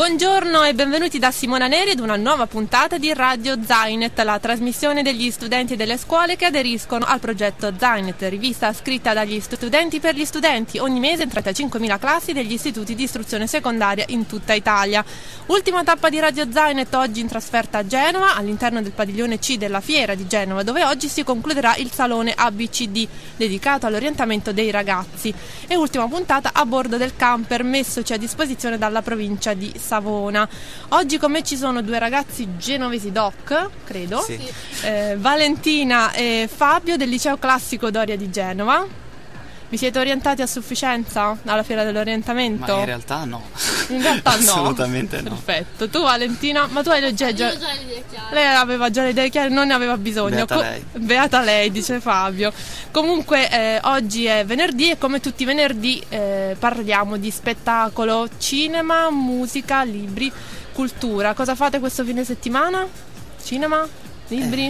Buongiorno e benvenuti da Simona Neri ad una nuova puntata di Radio Zainet, la trasmissione degli studenti delle scuole che aderiscono al progetto Zainet, rivista scritta dagli studenti per gli studenti, ogni mese in 35.000 classi degli istituti di istruzione secondaria in tutta Italia. Ultima tappa di Radio Zainet oggi in trasferta a Genova, all'interno del padiglione C della Fiera di Genova, dove oggi si concluderà il salone ABCD, dedicato all'orientamento dei ragazzi. E ultima puntata a bordo del camper messoci a disposizione dalla provincia di Savona. Oggi con me ci sono due ragazzi genovesi doc, credo, sì. Valentina e Fabio del liceo classico Doria di Genova. Vi siete orientati a sufficienza alla fiera dell'orientamento? Ma in realtà no. In realtà no. Assolutamente no. Perfetto. Tu Valentina, ma tu hai già Io ho già le idee chiare. Lei aveva già le idee chiare, non ne aveva bisogno. Beata lei. Beata lei, dice Fabio. Comunque oggi è venerdì e come tutti i venerdì parliamo di spettacolo, cinema, musica, libri, cultura. Cosa fate questo fine settimana? Cinema? Libri?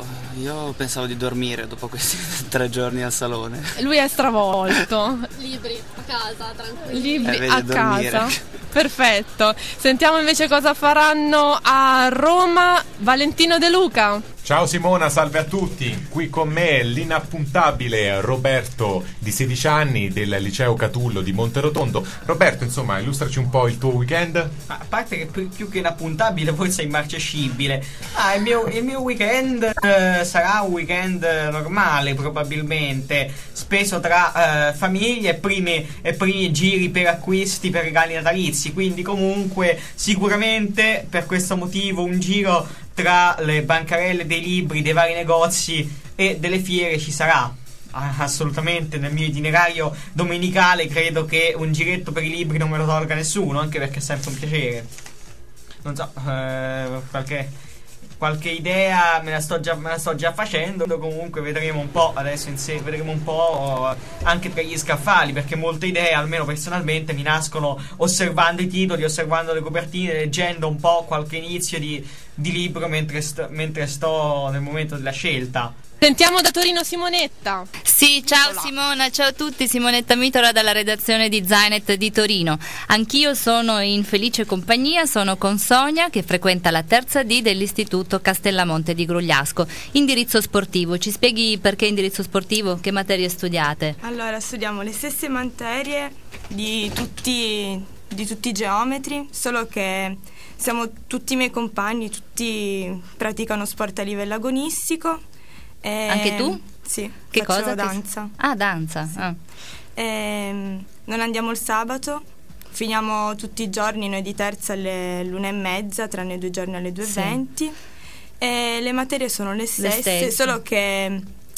Io pensavo di dormire dopo questi 3 giorni al salone. Lui è stravolto. Libri a casa, tranquilli. Libri a dormire. casa. Perfetto. Sentiamo invece cosa faranno a Roma Valentino De Luca. Ciao Simona, salve a tutti. Qui con me l'inappuntabile Roberto di 16 anni del liceo Catullo di Monterotondo. Roberto, insomma, illustraci un po' il tuo weekend. A parte che più che inappuntabile forse è immarcescibile. Il mio weekend sarà un weekend normale probabilmente, speso tra famiglie e primi giri per acquisti per regali natalizi, quindi comunque sicuramente per questo motivo un giro tra le bancarelle dei libri, dei vari negozi e delle fiere ci sarà. Assolutamente nel mio itinerario domenicale credo che un giretto per i libri non me lo tolga nessuno, anche perché è sempre un piacere. Non so, qualche idea me la sto già facendo. Comunque vedremo un po' adesso vedremo un po' anche per gli scaffali, perché molte idee, almeno personalmente, mi nascono osservando i titoli, osservando le copertine, leggendo un po' qualche inizio di libro mentre sto nel momento della scelta. Sentiamo da Torino Simonetta. Sì, ciao Simona, ciao a tutti, Simonetta Mitola dalla redazione di Zainet di Torino. Anch'io sono in felice compagnia, sono con Sonia che frequenta la terza D dell'Istituto Castellamonte di Grugliasco. Indirizzo sportivo, ci spieghi perché indirizzo sportivo? Che materie studiate? Allora, studiamo le stesse materie di tutti i geometri, solo che siamo tutti i miei compagni, tutti praticano sport a livello agonistico. Anche tu? Sì. Che cosa? Danza. Danza. Sì. Non andiamo il sabato, finiamo tutti i giorni, noi di terza alle 1:30, tranne 2 giorni alle 2:20. E le materie sono le stesse. Solo che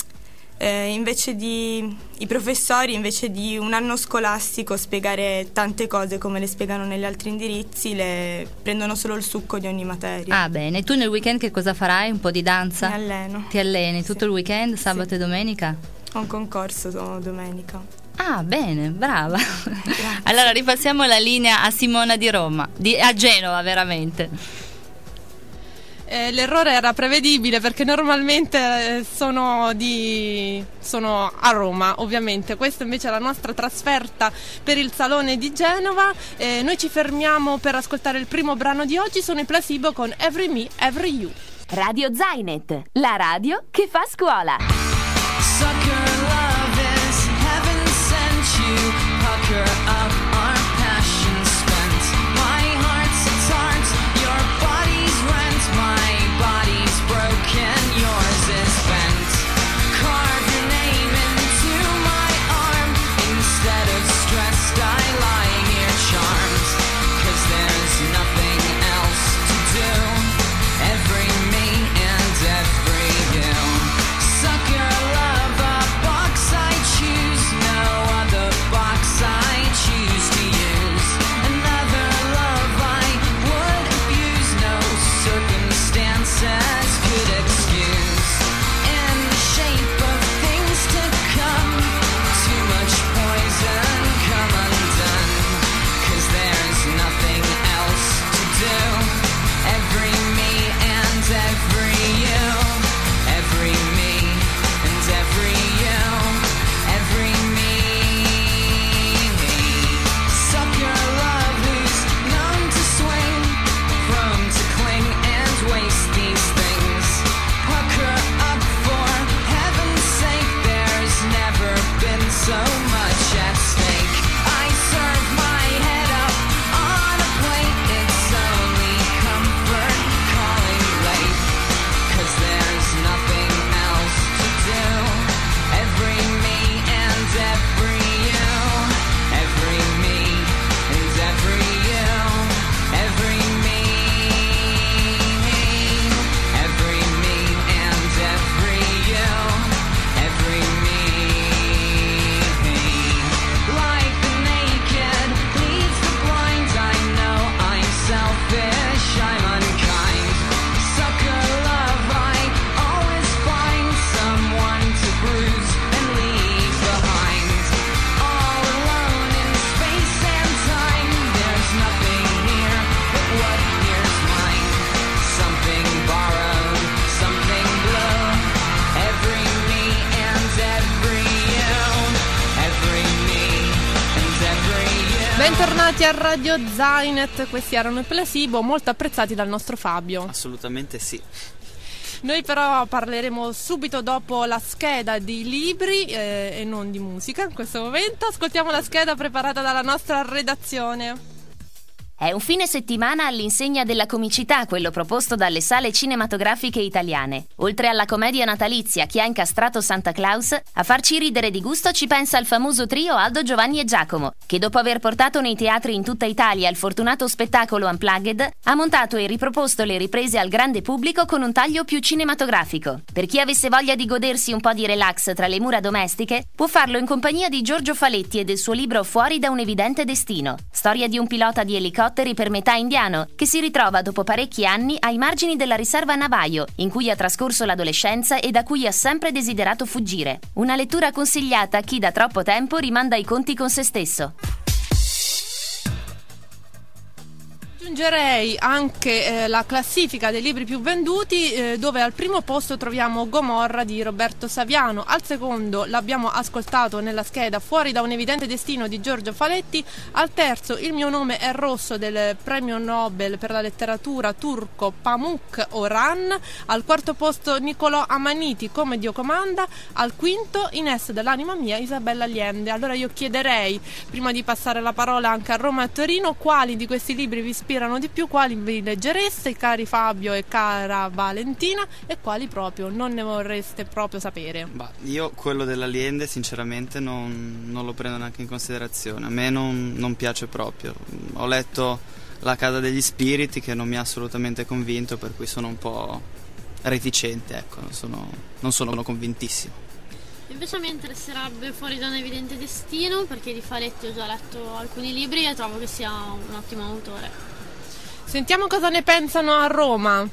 i professori, invece di un anno scolastico spiegare tante cose come le spiegano negli altri indirizzi, le prendono solo il succo di ogni materia. Ah, bene. Tu nel weekend che cosa farai? Un po' di danza? Mi alleno. Ti alleni tutto il weekend, sabato e domenica? Ho un concorso domenica. Ah, bene, brava. Allora ripassiamo la linea a Simona di Roma, a Genova veramente. L'errore era prevedibile perché normalmente sono a Roma, ovviamente. Questa invece è la nostra trasferta per il Salone di Genova. Noi ci fermiamo per ascoltare il primo brano di oggi, sono i Placebo con Every Me, Every You. Radio Zainet, la radio che fa scuola. Sucker love is heaven sent you. Pucker up our passion spent. My heart's its heart, your body's rent. My body's broken, yours is bent. Carve your name into my arm. Instead of stressed, I lie here charmed. 'Cause there's nothing else to do. Every me and every you. Suck your love up Bentornati a Radio Zainet, questi erano i Placebo, molto apprezzati dal nostro Fabio. Assolutamente sì. Noi però parleremo subito dopo la scheda di libri e non di musica in questo momento. Ascoltiamo la scheda preparata dalla nostra redazione. È un fine settimana all'insegna della comicità quello proposto dalle sale cinematografiche italiane. Oltre alla commedia natalizia Chi ha incastrato Santa Claus, a farci ridere di gusto ci pensa il famoso trio Aldo, Giovanni e Giacomo, che dopo aver portato nei teatri in tutta Italia il fortunato spettacolo Unplugged, ha montato e riproposto le riprese al grande pubblico con un taglio più cinematografico. Per chi avesse voglia di godersi un po' di relax tra le mura domestiche, può farlo in compagnia di Giorgio Faletti e del suo libro Fuori da un evidente destino, storia di un pilota di elicotteri per metà indiano che si ritrova dopo parecchi anni ai margini della riserva Navajo, in cui ha trascorso l'adolescenza e da cui ha sempre desiderato fuggire. Una lettura consigliata a chi da troppo tempo rimanda i conti con se stesso. Aggiungerei anche la classifica dei libri più venduti, dove al primo posto troviamo Gomorra di Roberto Saviano, al secondo l'abbiamo ascoltato nella scheda Fuori da un evidente destino di Giorgio Faletti, al terzo Il mio nome è rosso del premio Nobel per la letteratura turco Pamuk Orhan, al quarto posto Niccolò Amaniti Come Dio comanda, al quinto Ines dell'anima mia Isabella Allende. Allora io chiederei, prima di passare la parola anche a Roma e a Torino, quali di questi libri vi ispirano di più, quali vi leggereste, cari Fabio e cara Valentina, e quali proprio non ne vorreste proprio sapere? Io quello dell'Allende sinceramente non lo prendo neanche in considerazione, a me non piace proprio. Ho letto La casa degli spiriti che non mi ha assolutamente convinto, per cui sono un po' reticente, ecco, non sono convintissimo. Invece mi interesserebbe Fuori da un evidente destino, perché di Faletti ho già letto alcuni libri e trovo che sia un ottimo autore. Sentiamo cosa ne pensano a Roma.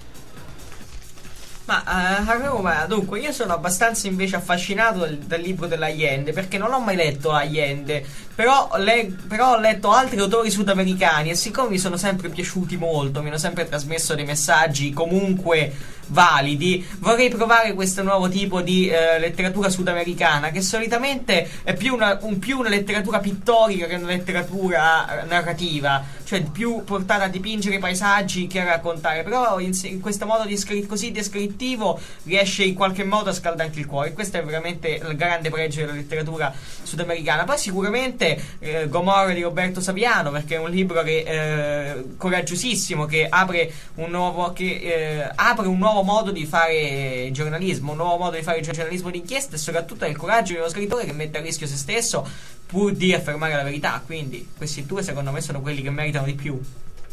Ma a Roma, dunque, io sono abbastanza invece affascinato dal libro dell'Allende, perché non ho mai letto Allende, però ho letto altri autori sudamericani e siccome mi sono sempre piaciuti molto, mi hanno sempre trasmesso dei messaggi comunque validi, vorrei provare questo nuovo tipo di letteratura sudamericana, che solitamente è più una letteratura pittorica che una letteratura narrativa, cioè più portata a dipingere i paesaggi che a raccontare, però in questo modo così descrittivo riesce in qualche modo a scaldarti il cuore. Questo è veramente il grande pregio della letteratura sudamericana. Poi sicuramente Gomorra di Roberto Saviano, perché è un libro che coraggiosissimo, che apre un nuovo modo di fare giornalismo, un nuovo modo di fare giornalismo d'inchiesta, e soprattutto è il coraggio di uno scrittore che mette a rischio se stesso pur di affermare la verità. Quindi questi due secondo me sono quelli che meritano di più.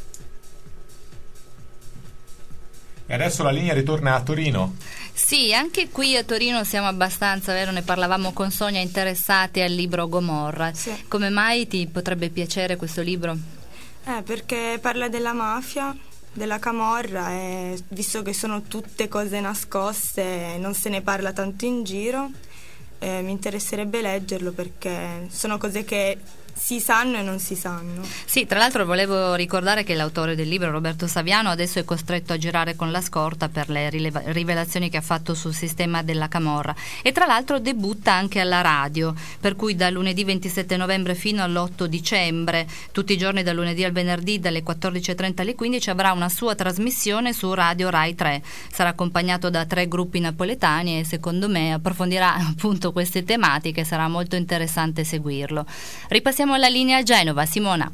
E adesso la linea ritorna a Torino. Sì, anche qui a Torino siamo abbastanza, vero? Ne parlavamo con Sonia, interessati al libro Gomorra. Sì. Come mai ti potrebbe piacere questo libro? Perché parla della mafia, della camorra, e visto che sono tutte cose nascoste, non se ne parla tanto in giro, mi interesserebbe leggerlo perché sono cose che si sanno e non si sanno. Sì, tra l'altro volevo ricordare che l'autore del libro, Roberto Saviano, adesso è costretto a girare con la scorta per le rivelazioni che ha fatto sul sistema della camorra, e tra l'altro debutta anche alla radio, per cui da lunedì 27 novembre fino all'8 dicembre, tutti i giorni dal lunedì al venerdì dalle 14.30 alle 15, avrà una sua trasmissione su Radio Rai 3. Sarà accompagnato da 3 gruppi napoletani e secondo me approfondirà appunto queste tematiche, sarà molto interessante seguirlo. Ripassiamo la linea a Genova, Simona.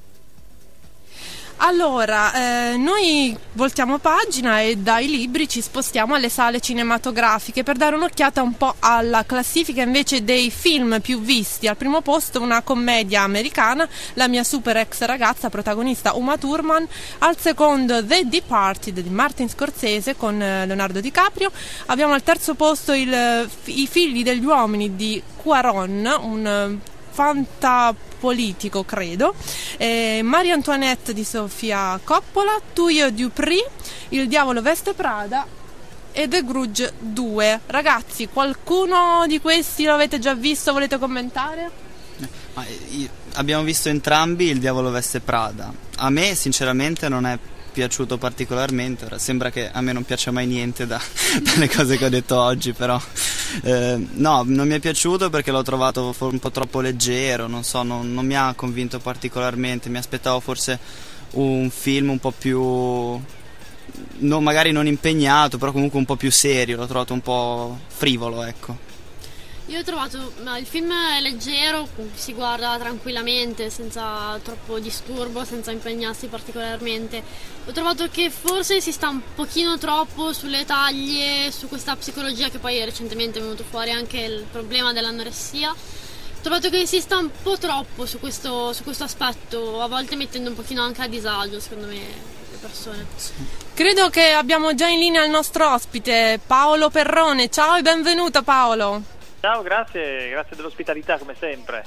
Allora, noi voltiamo pagina e dai libri ci spostiamo alle sale cinematografiche per dare un'occhiata un po' alla classifica invece dei film più visti. Al primo posto una commedia americana, La mia super ex ragazza, protagonista Uma Thurman. Al secondo The Departed di Martin Scorsese con Leonardo DiCaprio. Abbiamo al terzo posto I figli degli uomini di Cuarón, un fantapolitico credo, Marie Antoinette di Sofia Coppola, Tuyo Dupree, Il diavolo veste Prada e The Grudge 2. Ragazzi, qualcuno di questi lo avete già visto, volete commentare? Abbiamo visto entrambi Il diavolo veste Prada. A me sinceramente non è piaciuto particolarmente. Ora sembra che a me non piace mai niente dalle cose che ho detto oggi, però No, non mi è piaciuto perché l'ho trovato un po' troppo leggero, non so, non mi ha convinto particolarmente. Mi aspettavo forse un film un po' più, magari non impegnato, però comunque un po' più serio. L'ho trovato un po' frivolo, ecco. Io ho trovato, il film è leggero, si guarda tranquillamente, senza troppo disturbo, senza impegnarsi particolarmente. Ho trovato che forse si sta un pochino troppo sulle taglie, su questa psicologia, che poi recentemente è venuto fuori anche il problema dell'anoressia. Ho trovato che si sta un po' troppo su questo aspetto, a volte mettendo un pochino anche a disagio, secondo me, le persone. Credo che abbiamo già in linea il nostro ospite, Paolo Perrone. Ciao e benvenuto, Paolo. Ciao, grazie dell'ospitalità come sempre.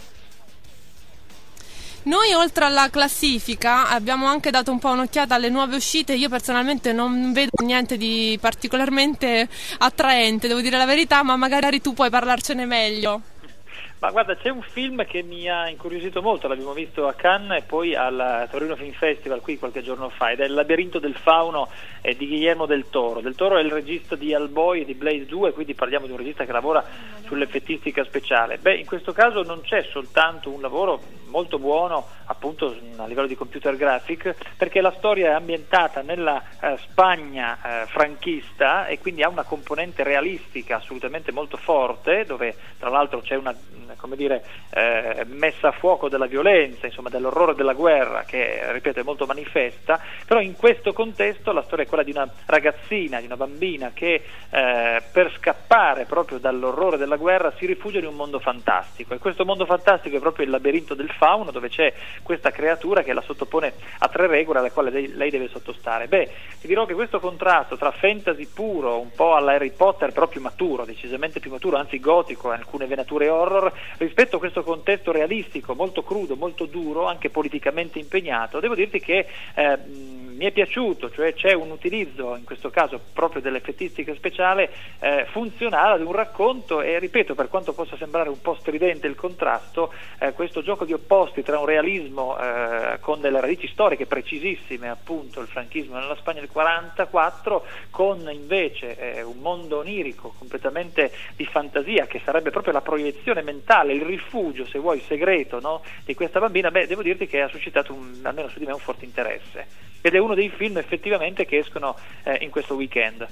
Noi oltre alla classifica abbiamo anche dato un po' un'occhiata alle nuove uscite. Io personalmente non vedo niente di particolarmente attraente, devo dire la verità, ma magari tu puoi parlarcene meglio. Ma guarda, c'è un film che mi ha incuriosito molto, l'abbiamo visto a Cannes e poi al Torino Film Festival qui qualche giorno fa, ed è Il labirinto del fauno di Guillermo del Toro. Del Toro è il regista di Hellboy e di Blade 2, quindi parliamo di un regista che lavora sull'effettistica speciale. In questo caso non c'è soltanto un lavoro molto buono appunto a livello di computer graphic, perché la storia è ambientata nella Spagna franchista e quindi ha una componente realistica assolutamente molto forte, dove tra l'altro c'è una messa a fuoco della violenza, insomma dell'orrore della guerra, che ripeto è molto manifesta. Però in questo contesto la storia è quella di una ragazzina, di una bambina che per scappare proprio dall'orrore della guerra si rifugia in un mondo fantastico, e questo mondo fantastico è proprio il labirinto del fauno, dove c'è questa creatura che la sottopone a 3 regole alle quali lei deve sottostare. Ti dirò che questo contrasto tra fantasy puro, un po' alla Harry Potter, però più maturo, decisamente più maturo, anzi gotico, alcune venature horror, rispetto a questo contesto realistico, molto crudo, molto duro, anche politicamente impegnato, devo dirti che mi è piaciuto, cioè c'è un utilizzo, in questo caso proprio dell'effettistica speciale, funzionale ad un racconto, e ripeto, per quanto possa sembrare un po' stridente il contrasto, questo gioco di opposti tra un realismo con delle radici storiche precisissime, appunto il franchismo nella Spagna del 44, con invece un mondo onirico completamente di fantasia, che sarebbe proprio la proiezione mentale, il rifugio, se vuoi, segreto, no? di questa bambina. Devo dirti che ha suscitato almeno su di me un forte interesse, ed è uno dei film effettivamente che escono in questo weekend.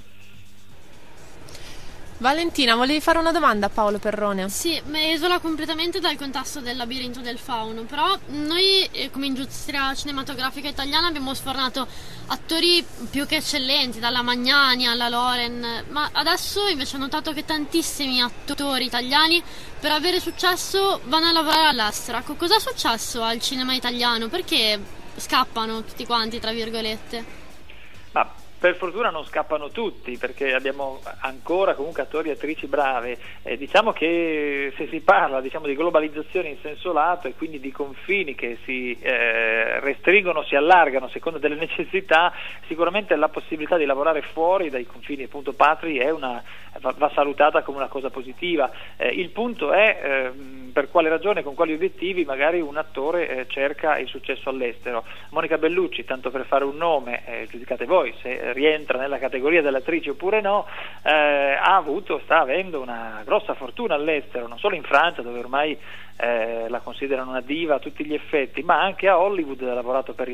Valentina, volevi fare una domanda a Paolo Perrone? Sì, esula completamente dal contesto del labirinto del fauno, però noi come industria cinematografica italiana abbiamo sfornato attori più che eccellenti, dalla Magnani alla Loren, ma adesso invece ho notato che tantissimi attori italiani per avere successo vanno a lavorare all'estero. Ecco, cosa è successo al cinema italiano? Perché scappano tutti quanti, tra virgolette? Ma per fortuna non scappano tutti, perché abbiamo ancora comunque attori e attrici brave. Diciamo che se si parla di globalizzazione in senso lato, e quindi di confini che si restringono, si allargano a seconda delle necessità, sicuramente la possibilità di lavorare fuori dai confini appunto patri va salutata come una cosa positiva. Il punto è per quale ragione, con quali obiettivi magari un attore cerca il successo all'estero. Monica Bellucci, tanto per fare un nome, giudicate voi se rientra nella categoria delle attrici oppure no, sta avendo una grossa fortuna all'estero, non solo in Francia, dove ormai la considerano una diva a tutti gli effetti, ma anche a Hollywood. Ha lavorato per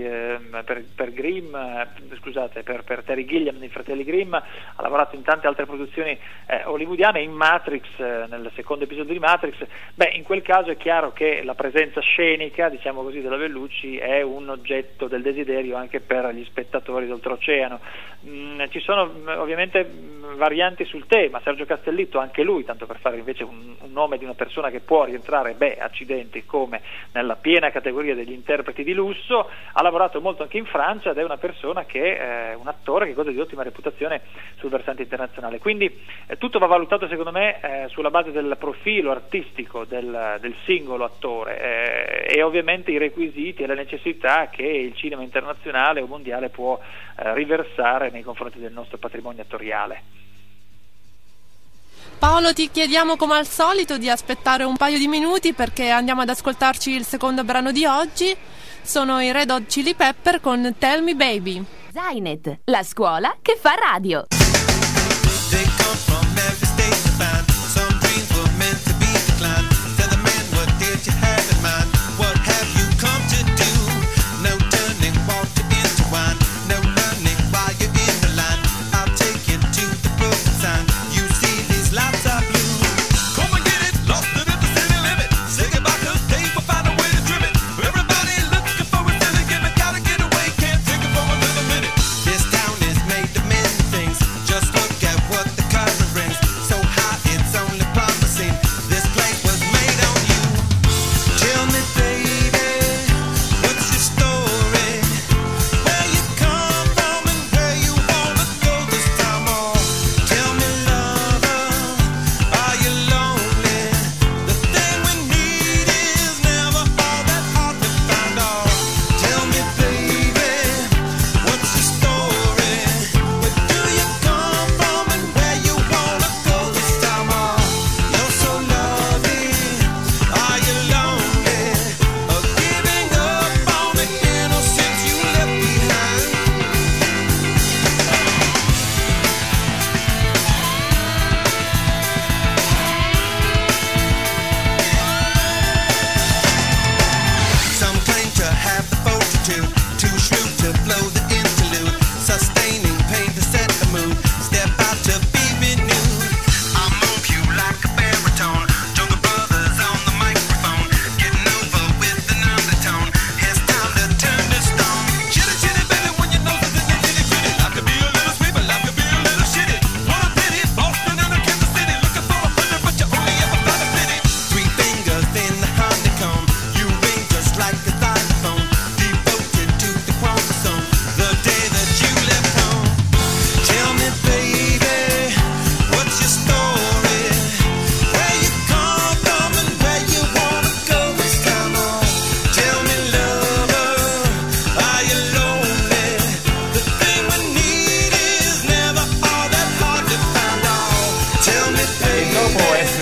Terry Gilliam nei Fratelli Grimm, ha lavorato in tante altre produzioni hollywoodiane, in Matrix, nel secondo episodio di Matrix. In quel caso è chiaro che la presenza scenica, diciamo così, della Bellucci è un oggetto del desiderio anche per gli spettatori d'oltreoceano. Ci sono ovviamente varianti sul tema. Sergio Castellitto, anche lui, tanto per fare invece un nome di una persona che può rientrare, accidenti, come nella piena categoria degli interpreti di lusso, ha lavorato molto anche in Francia, ed è una persona che è un attore che goda di ottima reputazione sul versante internazionale. Quindi tutto va valutato, secondo me, sulla base del profilo artistico del singolo attore, e ovviamente i requisiti e le necessità che il cinema internazionale o mondiale può riversare nei confronti del nostro patrimonio attoriale. Paolo, ti chiediamo come al solito di aspettare un paio di minuti, perché andiamo ad ascoltarci il secondo brano di oggi. Sono i Red Hot Chili Pepper con Tell Me Baby. Zainet, la scuola che fa radio. They come from every state to find some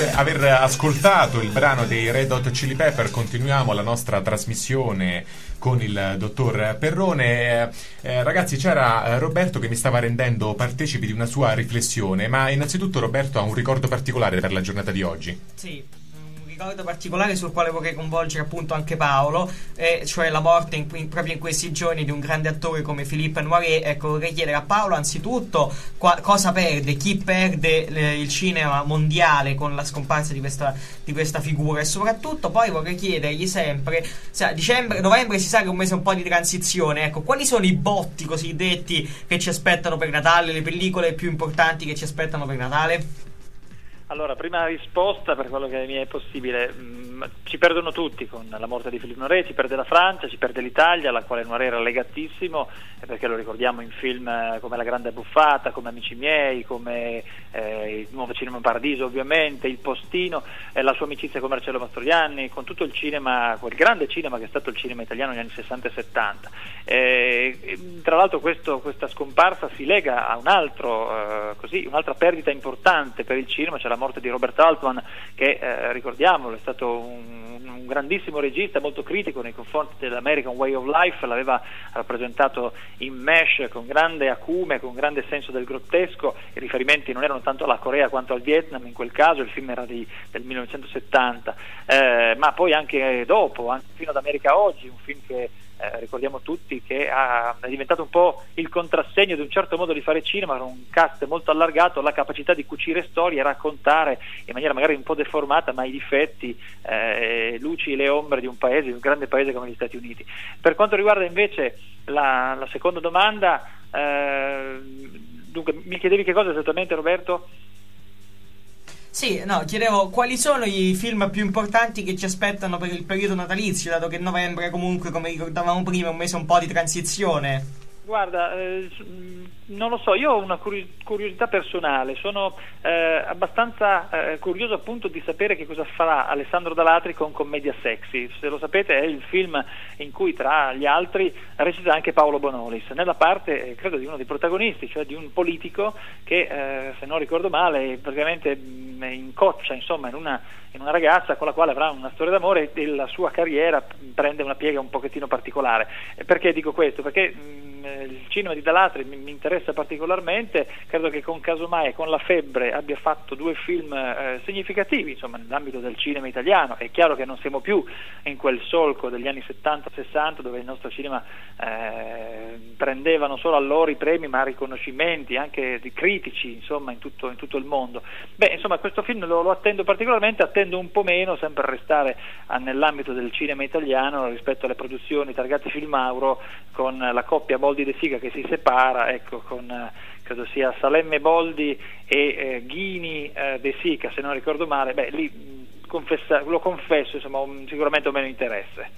aver ascoltato il brano dei Red Hot Chili Pepper, continuiamo la nostra trasmissione con il dottor Perrone. Ragazzi, c'era Roberto che mi stava rendendo partecipi di una sua riflessione, ma innanzitutto Roberto ha un ricordo particolare per la giornata di oggi. Sì, un ricordo particolare sul quale vorrei coinvolgere appunto anche Paolo, cioè la morte proprio in questi giorni di un grande attore come Philippe Noiret. Ecco, vorrei chiedere a Paolo anzitutto cosa perde, chi perde il cinema mondiale con la scomparsa di questa figura, e soprattutto poi vorrei chiedergli sempre, novembre si sa che è un mese un po' di transizione, ecco, quali sono i botti cosiddetti che ci aspettano per Natale, le pellicole più importanti che ci aspettano per Natale? Allora, prima risposta, per quello che mi è possibile, ci perdono tutti con la morte di Philippe Noiret, ci perde la Francia, ci perde l'Italia, alla quale Noiret era legatissimo, perché lo ricordiamo in film come La Grande Buffata, come Amici miei, come il Nuovo Cinema Paradiso ovviamente, Il Postino, la sua amicizia con Marcello Mastroianni, con tutto il cinema, quel grande cinema che è stato il cinema italiano negli anni 60 e 70. Tra l'altro questa scomparsa si lega a un'altra perdita importante per il cinema, cioè la morte di Robert Altman, che ricordiamolo è stato un grandissimo regista, molto critico nei confronti dell'American Way of Life, l'aveva rappresentato in MASH con grande acume, con grande senso del grottesco. I riferimenti non erano tanto alla Corea quanto al Vietnam in quel caso, il film era del 1970, ma poi anche dopo, anche fino ad America Oggi, un film che ricordiamo tutti che è diventato un po' il contrassegno di un certo modo di fare cinema, con un cast molto allargato, la capacità di cucire storie e raccontare in maniera magari un po' deformata, ma i difetti, luci e le ombre di un grande paese come gli Stati Uniti. Per quanto riguarda invece la seconda domanda, dunque mi chiedevi che cosa esattamente, Roberto? Sì, no, chiedevo quali sono i film più importanti che ci aspettano per il periodo natalizio, dato che novembre comunque, come ricordavamo prima, è un mese un po' di transizione. Guarda, non lo so, io ho una curiosità personale, sono abbastanza curioso appunto di sapere che cosa farà Alessandro D'Alatri con Commedia Sexy. Se lo sapete, è il film in cui tra gli altri recita anche Paolo Bonolis, nella parte credo di uno dei protagonisti, cioè di un politico che se non ricordo male praticamente incoccia insomma in una ragazza con la quale avrà una storia d'amore, e la sua carriera prende una piega un pochettino particolare. Perché dico questo? Perché il cinema di D'Alatri mi interessa particolarmente, credo che con Casomai e con La Febbre abbia fatto due film significativi insomma nell'ambito del cinema italiano. È chiaro che non siamo più in quel solco degli anni 70-60 dove il nostro cinema prendeva non solo allora i premi ma riconoscimenti anche di critici insomma in tutto il mondo. Insomma questo film lo attendo particolarmente, attendo un po' meno, sempre restare nell'ambito del cinema italiano rispetto alle produzioni targate Filmauro, con la coppia Boldi De Sica che si separa, ecco, con credo sia Salemme Boldi e Ghini De Sica, se non ricordo male. Lì lo confesso, insomma, sicuramente ho meno interesse.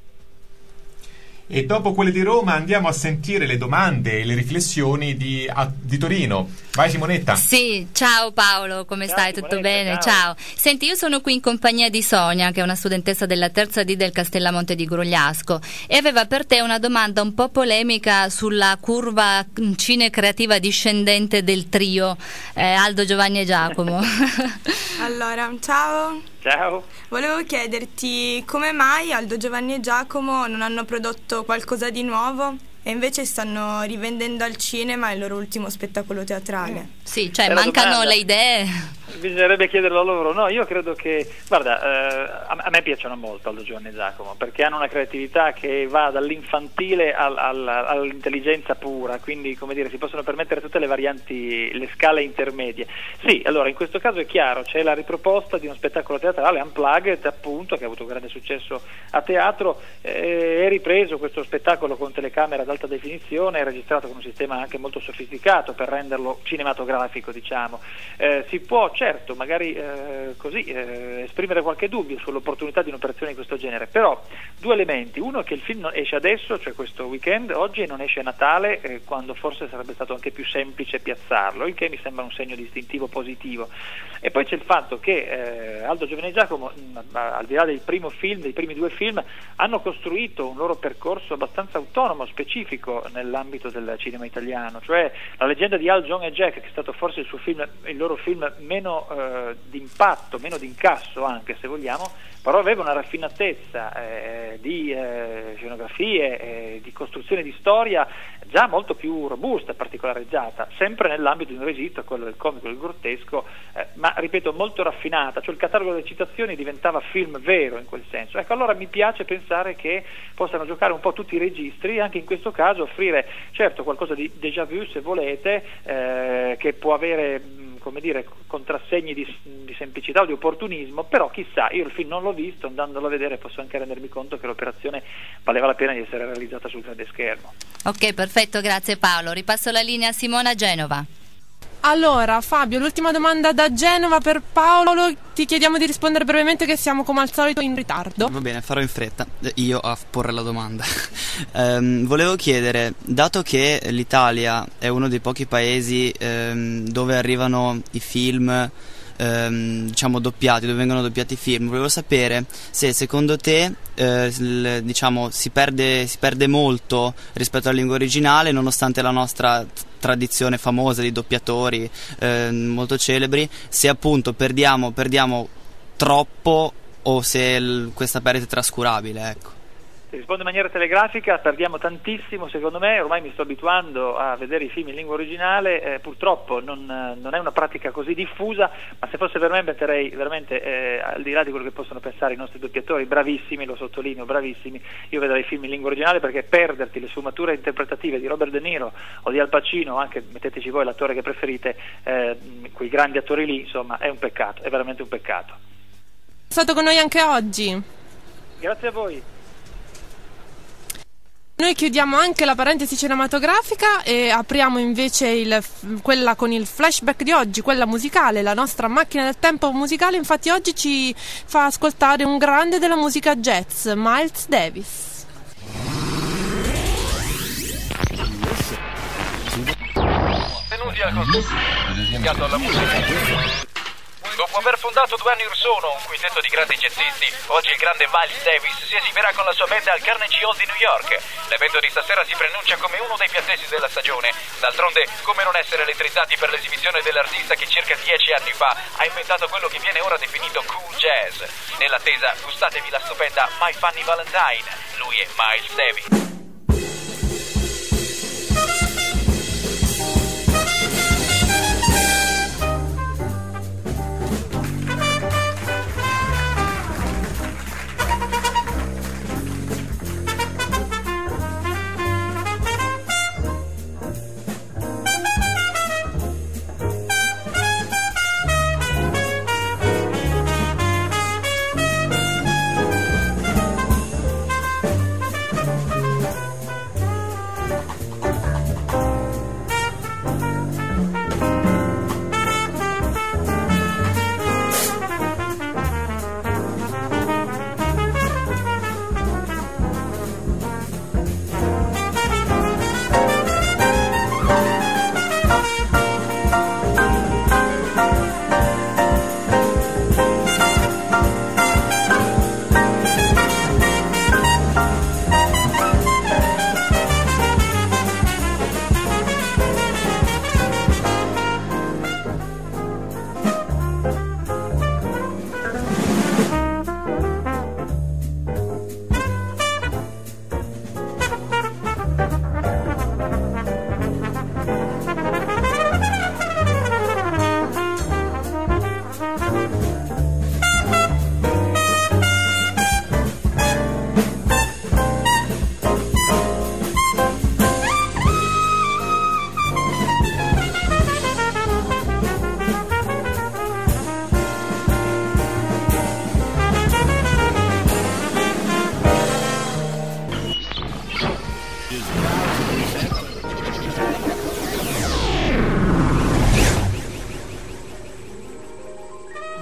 E dopo quelle di Roma andiamo a sentire le domande e le riflessioni di Torino. Vai Simonetta. Sì, ciao Paolo, come stai? Simonetta, tutto bene? Ciao. Senti, io sono qui in compagnia di Sonia, che è una studentessa della terza D del Castellamonte di Grugliasco, e aveva per te una domanda un po' polemica sulla curva cine-creativa discendente del trio Aldo, Giovanni e Giacomo. Allora, ciao. Ciao. Volevo chiederti come mai Aldo, Giovanni e Giacomo non hanno prodotto qualcosa di nuovo e invece stanno rivendendo al cinema il loro ultimo spettacolo teatrale. Sì, cioè mancano le idee. Bisognerebbe chiederlo a loro. No, io credo che, guarda, a me piacciono molto Aldo, Giovanni e Giacomo, perché hanno una creatività che va dall'infantile all'intelligenza pura, quindi come dire si possono permettere tutte le varianti, le scale intermedie. Sì, allora in questo caso è chiaro, c'è la riproposta di uno spettacolo teatrale Unplugged, appunto, che ha avuto grande successo a teatro. È ripreso questo spettacolo con telecamera ad alta definizione, è registrato con un sistema anche molto sofisticato per renderlo cinematografico, diciamo. Si può certo magari esprimere qualche dubbio sull'opportunità di un'operazione di questo genere, però due elementi: uno è che il film esce adesso, cioè questo weekend, oggi, e non esce a Natale, quando forse sarebbe stato anche più semplice piazzarlo, il che mi sembra un segno distintivo positivo. E poi c'è il fatto che Aldo, Giovanni e Giacomo, al di là del primo film, dei primi due film, hanno costruito un loro percorso abbastanza autonomo, specifico, specifico nell'ambito del cinema italiano, cioè La leggenda di Al, John e Jack, che è stato forse il loro film meno di impatto, meno di incasso anche se vogliamo, però aveva una raffinatezza di scenografie, di costruzione di storia già molto più robusta e particolarizzata, sempre nell'ambito di un registro, quello del comico, del grottesco, ma ripeto molto raffinata, cioè il catalogo delle citazioni diventava film vero in quel senso. Ecco, allora mi piace pensare che possano giocare un po' tutti i registri, anche in questo caso offrire certo qualcosa di déjà vu se volete, che può avere come dire contrassegni di semplicità o di opportunismo, però chissà, io il film non l'ho visto, andandolo a vedere posso anche rendermi conto che l'operazione valeva la pena di essere realizzata sul grande schermo. Ok, perfetto, grazie Paolo. Ripasso la linea a Simona Genova. Allora Fabio, l'ultima domanda da Genova per Paolo, ti chiediamo di rispondere brevemente che siamo come al solito in ritardo. Va bene, farò in fretta io a porre la domanda. Volevo chiedere, dato che l'Italia è uno dei pochi paesi dove arrivano i film diciamo doppiati, dove vengono doppiati i film, volevo sapere se secondo te diciamo si perde molto rispetto alla lingua originale, nonostante la nostra tradizione famosa di doppiatori molto celebri, se appunto perdiamo troppo o se questa perdita è trascurabile, ecco. Ti rispondo in maniera telegrafica, perdiamo tantissimo secondo me, ormai mi sto abituando a vedere i film in lingua originale, purtroppo non è una pratica così diffusa, ma se fosse per me metterei veramente, al di là di quello che possono pensare i nostri doppiatori, bravissimi, lo sottolineo, bravissimi, io vedrei i film in lingua originale, perché perderti le sfumature interpretative di Robert De Niro o di Al Pacino, anche metteteci voi l'attore che preferite, quei grandi attori lì, insomma è un peccato, è veramente un peccato. È stato con noi anche oggi. Grazie a voi. Noi chiudiamo anche la parentesi cinematografica e apriamo invece quella con il flashback di oggi, quella musicale, la nostra macchina del tempo musicale. Infatti oggi ci fa ascoltare un grande della musica jazz, Miles Davis. Benvenuti al contesto dedicato alla musica. Dopo aver fondato 2 anni or sono un quintetto di grandi jazzisti, oggi il grande Miles Davis si esibirà con la sua band al Carnegie Hall di New York. L'evento di stasera si preannuncia come uno dei più attesi della stagione. D'altronde, come non essere elettrizzati per l'esibizione dell'artista che circa 10 anni fa ha inventato quello che viene ora definito cool jazz. Nell'attesa, gustatevi la stupenda My Funny Valentine. Lui è Miles Davis.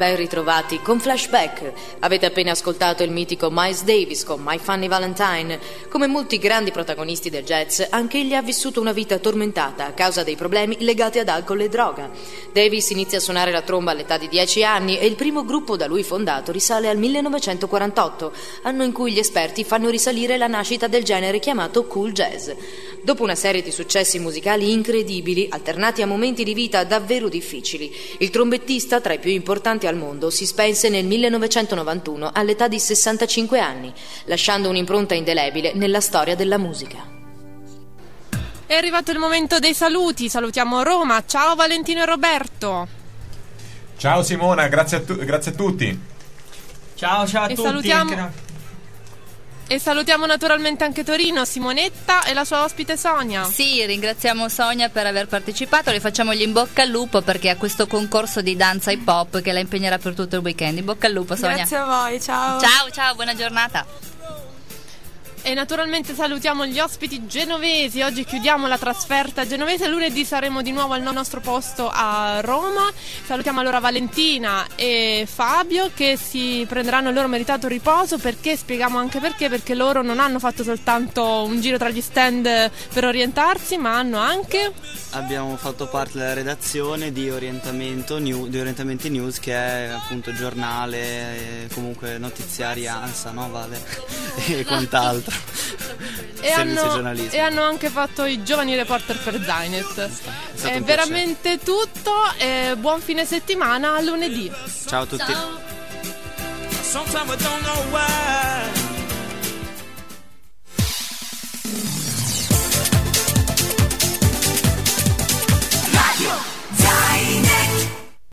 Ben ritrovati con Flashback. Avete appena ascoltato il mitico Miles Davis con My Funny Valentine. Come molti grandi protagonisti del jazz, anche egli ha vissuto una vita tormentata a causa dei problemi legati ad alcol e droga. Davis inizia a suonare la tromba all'età di 10 anni e il primo gruppo da lui fondato risale al 1948, anno in cui gli esperti fanno risalire la nascita del genere chiamato cool jazz. Dopo una serie di successi musicali incredibili, alternati a momenti di vita davvero difficili, il trombettista, tra i più importanti al mondo, si spense nel 1991 all'età di 65 anni, lasciando un'impronta indelebile nella storia della musica. È arrivato il momento dei saluti. Salutiamo Roma. Ciao Valentino e Roberto. Ciao Simona, grazie a tutti. Ciao a tutti. E salutiamo naturalmente anche Torino, Simonetta e la sua ospite Sonia. Sì, ringraziamo Sonia per aver partecipato, le facciamo gli in bocca al lupo perché ha questo concorso di danza hip hop che la impegnerà per tutto il weekend. In bocca al lupo, Sonia. Grazie a voi, ciao. Ciao, buona giornata. E naturalmente salutiamo gli ospiti genovesi. Oggi chiudiamo la trasferta genovese. Lunedì saremo di nuovo al nostro posto a Roma. Salutiamo allora Valentina e Fabio che si prenderanno il loro meritato riposo. Perché? Spieghiamo anche perché loro non hanno fatto soltanto un giro tra gli stand per orientarsi, ma hanno anche... Abbiamo fatto parte della redazione di Orientamenti News, che è appunto giornale, comunque notiziari ANSA, no Vale? E quant'altro. E hanno anche fatto i giovani reporter per Zainet. È veramente tutto, buon fine settimana, a lunedì. Ciao a tutti. Sometimes I don't know why